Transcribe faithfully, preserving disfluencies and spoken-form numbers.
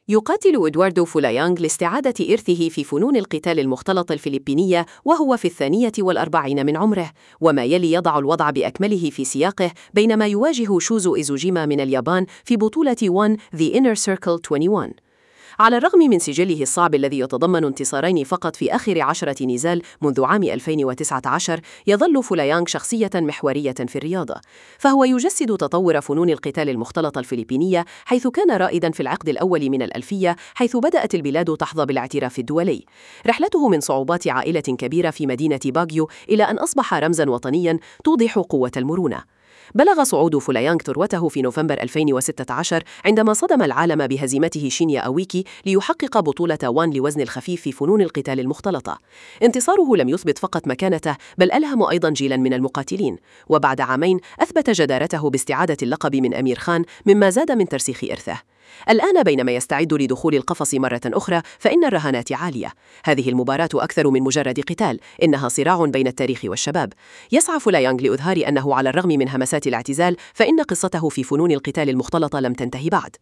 يقاتل إدواردو فولايانغ لاستعادة إرثه في فنون القتال المختلط الفلبينية وهو في الثانية والأربعين من عمره، وما يلي يضع الوضع بأكمله في سياقه بينما يواجه شوزو إيزوجيما من اليابان في بطولة وان The Inner Circle واحد وعشرين. على الرغم من سجله الصعب الذي يتضمن انتصارين فقط في آخر عشرة نزال منذ عام ألفين وتسعة عشر، يظل فولايانغ شخصية محورية في الرياضة، فهو يجسد تطور فنون القتال المختلطة الفلبينية، حيث كان رائداً في العقد الأول من الألفية، حيث بدأت البلاد تحظى بالاعتراف الدولي. رحلته من صعوبات عائلة كبيرة في مدينة باغيو إلى أن أصبح رمزاً وطنياً توضح قوة المرونة. بلغ صعود فولايانغ ثروته في نوفمبر ألفين وستة عشر عندما صدم العالم بهزيمته شينيا أويكي ليحقق بطولة وان لوزن الخفيف في فنون القتال المختلطة. انتصاره لم يثبت فقط مكانته، بل ألهم أيضاً جيلاً من المقاتلين، وبعد عامين أثبت جدارته باستعادة اللقب من أمير خان، مما زاد من ترسيخ إرثه. الآن بينما يستعد لدخول القفص مرة أخرى، فإن الرهانات عالية. هذه المباراة أكثر من مجرد قتال، إنها صراع بين التاريخ والشباب. يسعى فولايانغ لإظهار أنه على الرغم من همسات الاعتزال، فإن قصته في فنون القتال المختلطة لم تنتهي بعد.